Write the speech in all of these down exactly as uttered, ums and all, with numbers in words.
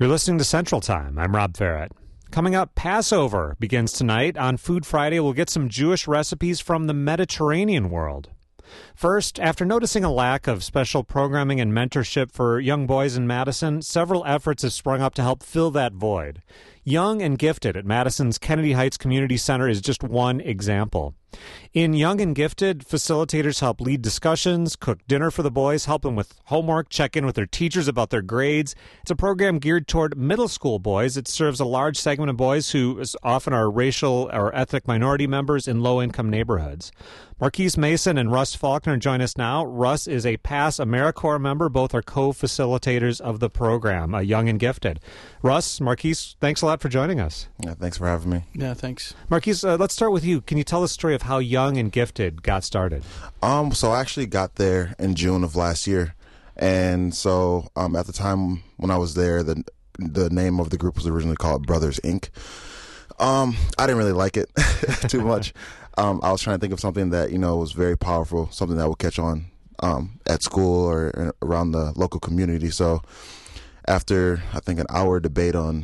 You're listening to Central Time. I'm Rob Farrett. Coming up, Passover begins tonight. On Food Friday, we'll get some Jewish recipes from the Mediterranean world. First, after noticing a lack of special programming and mentorship for young boys in Madison, several efforts have sprung up to help fill that void. Young and Gifted at Madison's Kennedy Heights Community Center is just one example. In Young and Gifted, facilitators help lead discussions, cook dinner for the boys, help them with homework, check in with their teachers about their grades. It's a program geared toward middle school boys. It serves a large segment of boys who often are racial or ethnic minority members in low-income neighborhoods. Marquise Mason and Russ Faulkner join us now. Russ is a past AmeriCorps member. Both are co-facilitators of the program, uh, Young and Gifted. Russ, Marquise, thanks a lot for joining us. Yeah, thanks for having me. Yeah, thanks. Marquise, uh, let's start with you. Can you tell the story of how Young and Gifted got started? Um, so I actually got there in June of last year. And so um, at the time when I was there, the the name of the group was originally called Brothers, Incorporated. Um, I didn't really like it too much. Um, I was trying to think of something that, you know, was very powerful, something that would catch on um, at school or around the local community. So after, I think, an hour debate on,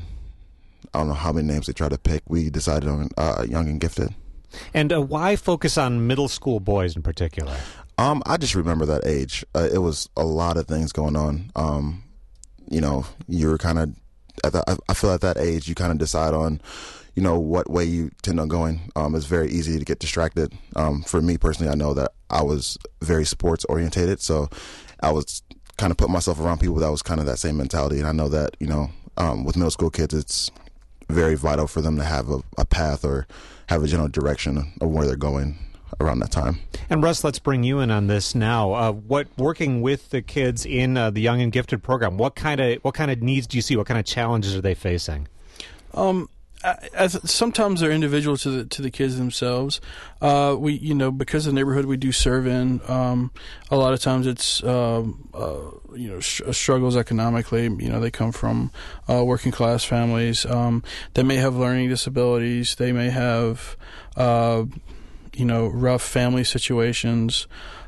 I don't know how many names they tried to pick, we decided on uh, Young and Gifted. And uh, why focus on middle school boys in particular? Um, I just remember that age. Uh, it was a lot of things going on. Um, you know, you were kind of, at the, I feel at that age, you kind of decide on, you know, what way you tend on going. Um, it's very easy to get distracted. Um, for me personally, I know that I was very sports orientated, so I was kind of putting myself around people that was kind of that same mentality. And I know that, you know, um, with middle school kids, it's very vital for them to have a, a path or have a general direction of where they're going around that time. And Russ, let's bring you in on this now. Uh, what working with the kids in uh, the Young and Gifted program, what kind of what kind of needs do you see? What kind of challenges are they facing? Um, as sometimes they're individual to the to the kids themselves. Uh, we, you know, because of the neighborhood we do serve in, um, a lot of times it's um, uh, you know sh- struggles economically. You know, they come from uh, working class families. Um, they may have learning disabilities. They may have uh, you know rough family situations.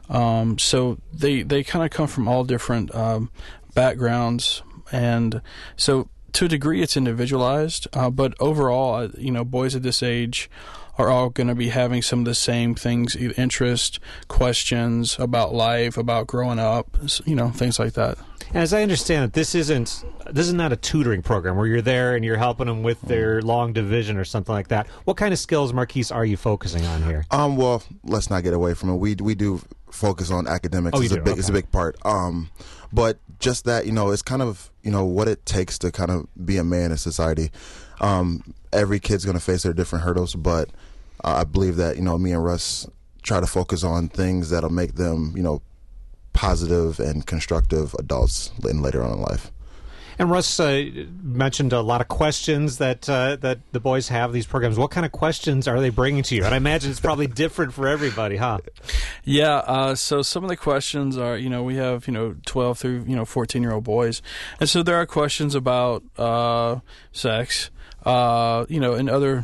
Um, so they they kind of come from all different um, backgrounds, and so. To a degree, it's individualized, uh, but overall, uh, you know, boys at this age are all going to be having some of the same things, interest, questions about life, about growing up, you know, things like that. And as I understand it, this isn't this is not a tutoring program where you're there and you're helping them with their long division or something like that. What kind of skills, Marquise, are you focusing on here? Um, well, let's not get away from it. We we do focus on academics. Oh, you it's do? a big Okay. it's a big part. Um, but just that, you know, it's kind of, you know, what it takes to kind of be a man in society. Um, every kid's going to face their different hurdles, but uh, I believe that, you know, me and Russ try to focus on things that'll make them, you know, positive and constructive adults in later on in life. And Russ uh, mentioned a lot of questions that uh, that the boys have these programs. What kind of questions are they bringing to you? And I imagine it's probably different for everybody, huh? Yeah. Uh, so some of the questions are, you know, we have, you know, twelve through, you know, fourteen year old boys. And so there are questions about uh, sex, uh, you know, and other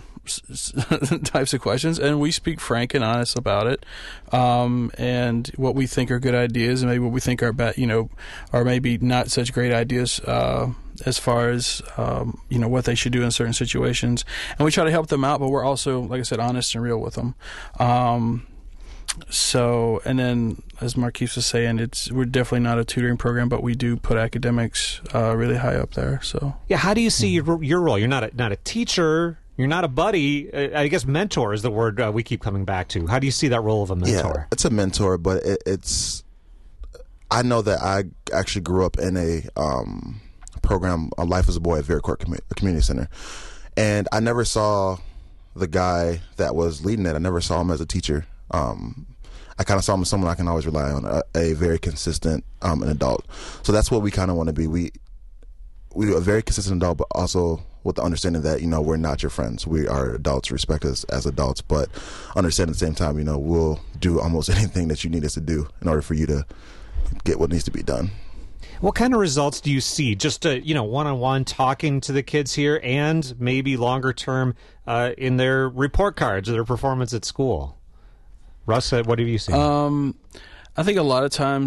types of questions, and we speak frank and honest about it, um, and what we think are good ideas, and maybe what we think are bad, you know, are maybe not such great ideas uh, as far as um, you know what they should do in certain situations, and we try to help them out, but we're also, like I said, honest and real with them. Um, so, and then as Marquise was saying, it's we're definitely not a tutoring program, but we do put academics uh, really high up there. So, yeah, how do you see your your role? You're not a, not a teacher. You're not a buddy. I guess mentor is the word uh, we keep coming back to. How do you see that role of a mentor? Yeah, it's a mentor, but it, it's. I know that I actually grew up in a um, program, a Life as a Boy at Vericourt Commu- Community Center, and I never saw the guy that was leading it. I never saw him as a teacher. Um, I kind of saw him as someone I can always rely on, a, a very consistent um, an adult. So that's what we kind of want to be. We we are a very consistent adult, but also with the understanding that, you know, we're not your friends. We are adults, respect us as adults, but understand at the same time, you know, we'll do almost anything that you need us to do in order for you to get what needs to be done. What kind of results do you see? Just, uh, you know, one-on-one talking to the kids here, and maybe longer term uh, in their report cards or their performance at school? Russ, uh, what have you seen? Um, I think a lot of times,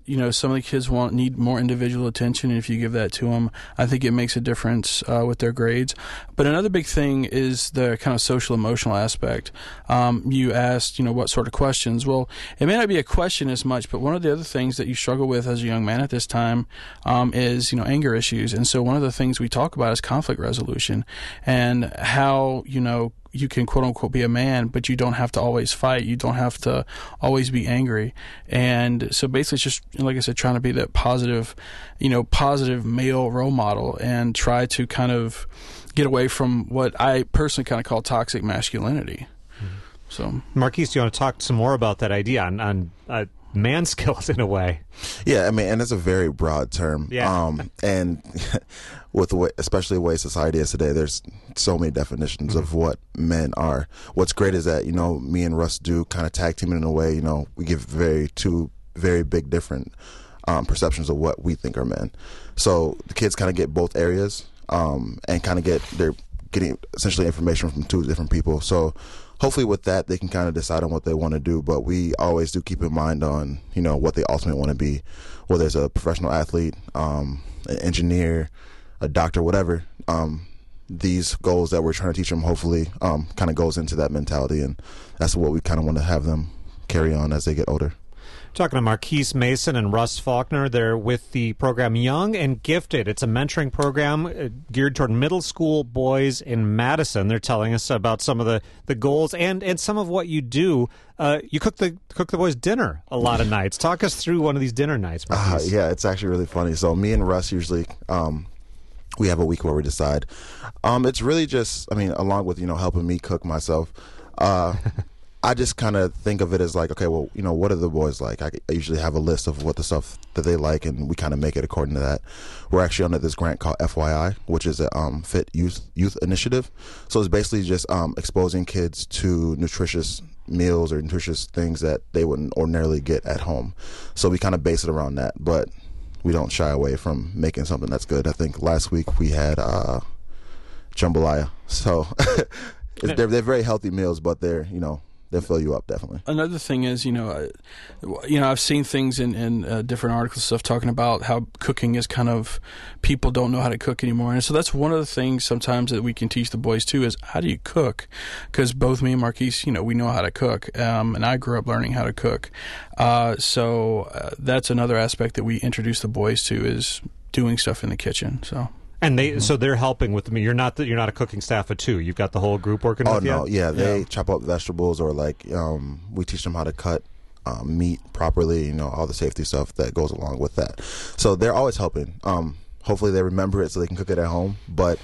you know, some of the kids want need more individual attention, and if you give that to them, I think it makes a difference uh, with their grades. But another big thing is the kind of social emotional aspect. Um, you asked, you know, what sort of questions? Well, it may not be a question as much, but one of the other things that you struggle with as a young man at this time um, is, you know, anger issues. And so one of the things we talk about is conflict resolution and how, you know, you can quote unquote be a man, but you don't have to always fight. You don't have to always be angry. And so basically it's just, like I said, trying to be that positive, you know, positive male role model and try to kind of get away from what I personally kind of call toxic masculinity. Mm-hmm. So, Marquise, do you want to talk some more about that idea on, on uh, man skills in a way? Yeah, I mean, and it's a very broad term. Yeah. Um, and with the way, especially the way society is today, there's so many definitions mm-hmm. of what men are. What's great is that, you know, me and Russ do kind of tag team in a way, you know, we give very two very big different um, perceptions of what we think are men. So the kids kind of get both areas um, and kind of get, they're getting essentially information from two different people. So hopefully with that, they can kind of decide on what they want to do, but we always do keep in mind on, you know, what they ultimately want to be, whether it's a professional athlete, um, an engineer, a doctor, whatever. Um, these goals that we're trying to teach them hopefully um, kind of goes into that mentality, and that's what we kind of want to have them carry on as they get older. Talking to Marquise Mason and Russ Faulkner. They're with the program Young and Gifted. It's a mentoring program uh, geared toward middle school boys in Madison. They're telling us about some of the, the goals and, and some of what you do. Uh, you cook the cook the boys dinner a lot of nights. Talk us through one of these dinner nights, Uh, yeah, it's actually really funny. So me and Russ usually um, we have a week where we decide. Um, it's really just, I mean, along with, you know, helping me cook myself, uh, I just kind of think of it as like, okay, well, you know, what are the boys like? I, I usually have a list of what the stuff that they like, and we kind of make it according to that. We're actually under this grant called F Y I, which is a um, Fit Youth Youth Initiative. So it's basically just um, exposing kids to nutritious meals or nutritious things that they wouldn't ordinarily get at home. So we kind of base it around that, but we don't shy away from making something that's good. I think last week we had uh, jambalaya. So it's, they're, they're very healthy meals, but they're, you know, they'll fill you up, definitely. Another thing is, you know, I, you know, I've seen things in, in uh, different articles, stuff talking about how cooking is kind of, people don't know how to cook anymore. And so that's one of the things sometimes that we can teach the boys too is how do you cook? Because both me and Marquise, you know, we know how to cook. Um, and I grew up learning how to cook. Uh, so uh, that's another aspect that we introduce the boys to is doing stuff in the kitchen. So. And they, mm-hmm. so they're helping with me. You're not the, you're not a cooking staff of two. You've got the whole group working oh, with you. Oh no, yeah, they yeah. chop up vegetables, or like um, we teach them how to cut um, meat properly. You know, all the safety stuff that goes along with that. So they're always helping. Um, hopefully, they remember it so they can cook it at home. But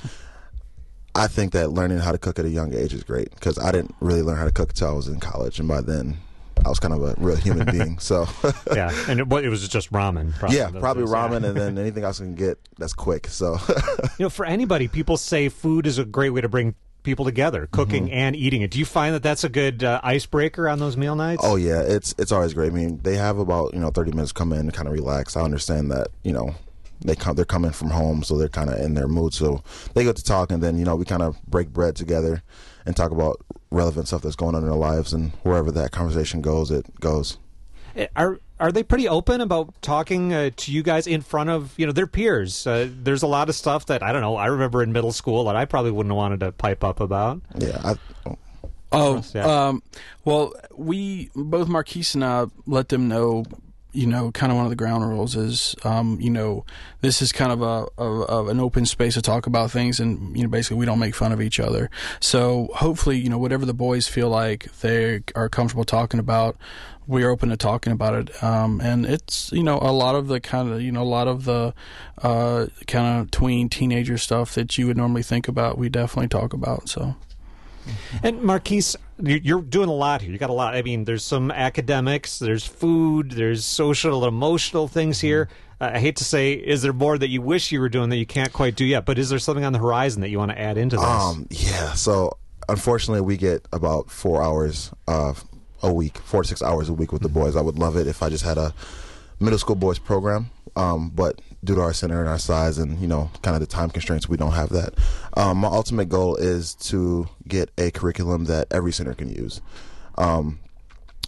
I think that learning how to cook at a young age is great, because I didn't really learn how to cook until I was in college, and by then I was kind of a real human being. So yeah, and it, it was just ramen. Probably, yeah, probably days, ramen, yeah. and then anything else I can get that's quick. So you know, for anybody, people say food is a great way to bring people together, cooking mm-hmm. and eating it. Do you find that that's a good uh, icebreaker on those meal nights? Oh yeah, it's it's always great. I mean, they have about you know thirty minutes to come in and kind of relax. I understand that you know they come they're coming from home, so they're kind of in their mood. So they get to talk, and then you know we kind of break bread together and talk about relevant stuff that's going on in their lives, and wherever that conversation goes, it goes. Are are they pretty open about talking uh, to you guys in front of you know their peers? Uh, there's a lot of stuff that I don't know. I remember in middle school that I probably wouldn't have wanted to pipe up about. Yeah. I, oh, oh yeah. Um, well, we both Marquise and I let them know. You know, kind of one of the ground rules is, um, you know, this is kind of a, a, a an open space to talk about things, and you know, basically we don't make fun of each other. So hopefully, you know, whatever the boys feel like they are comfortable talking about, we are open to talking about it. Um, and it's you know a lot of the kind of you know a lot of the uh, kind of tween teenager stuff that you would normally think about, we definitely talk about. So. And Marquise, you're doing a lot here. You got a lot. I mean, there's some academics, there's food, there's social and emotional things here. Uh, I hate to say, is there more that you wish you were doing that you can't quite do yet? But is there something on the horizon that you want to add into this? Um, yeah. So unfortunately, we get about four hours uh, a week, four to six hours a week with the boys. I would love it if I just had a middle school boys program, um, but due to our center and our size and, you know, kind of the time constraints, we don't have that. Um, my ultimate goal is to get a curriculum that every center can use. Um,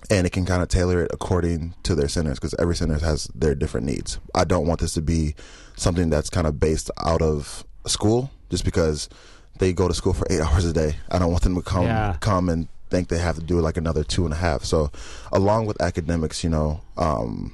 and it can kind of tailor it according to their centers, because every center has their different needs. I don't want this to be something that's kind of based out of school, just because they go to school for eight hours a day. I don't want them to come Yeah. come and think they have to do like another two and a half. So along with academics, you know, um,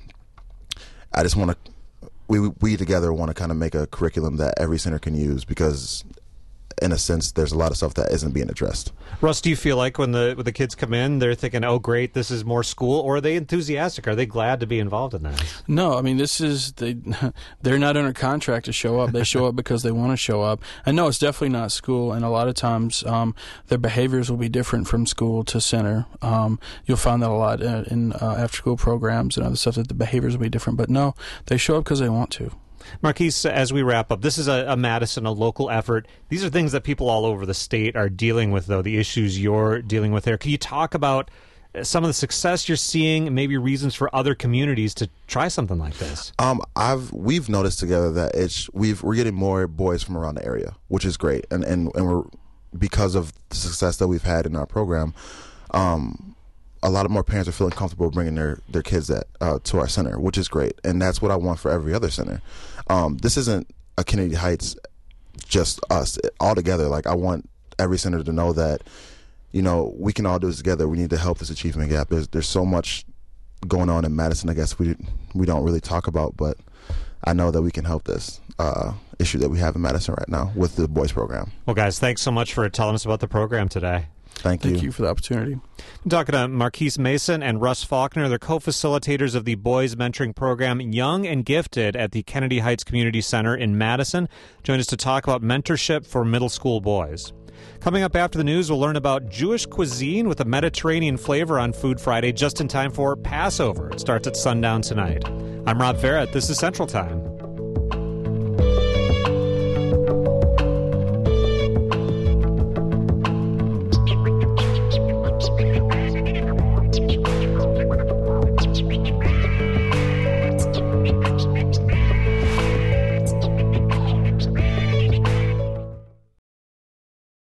I just want to, we, we together want to kind of make a curriculum that every center can use, because in a sense, there's a lot of stuff that isn't being addressed. Russ, do you feel like when the when the kids come in, they're thinking, "Oh, great, this is more school," or are they enthusiastic? Are they glad to be involved in this? No, I mean, this is they. They're not under contract to show up. They show up because they want to show up. And no, it's definitely not school. And a lot of times, um, their behaviors will be different from school to center. Um, you'll find that a lot in, in uh, after-school programs and other stuff, that the behaviors will be different. But no, they show up because they want to. Marquise, as we wrap up, this is a, a Madison, a local effort. These are things that people all over the state are dealing with, though, the issues you're dealing with there. Can you talk about some of the success you're seeing and maybe reasons for other communities to try something like this? Um, I've we've noticed together that it's we've we're getting more boys from around the area, which is great, and and, and we're because of the success that we've had in our program. Um, a lot of more parents are feeling comfortable bringing their, their kids at, uh, to our center, which is great. And that's what I want for every other center. Um, this isn't a Kennedy Heights, just us all together. Like, I want every center to know that, you know, we can all do this together. We need to help this achievement gap. There's, there's so much going on in Madison, I guess we, we don't really talk about, but I know that we can help this uh, issue that we have in Madison right now with the boys program. Well, guys, thanks so much for telling us about the program today. Thank you. Thank you for the opportunity. I'm talking to Marquise Mason and Russ Faulkner. They're co-facilitators of the Boys Mentoring Program, Young and Gifted, at the Kennedy Heights Community Center in Madison. Join us to talk about mentorship for middle school boys. Coming up after the news, we'll learn about Jewish cuisine with a Mediterranean flavor on Food Friday, just in time for Passover. It starts at sundown tonight. I'm Rob Farrett. This is Central Time. We'll be right back.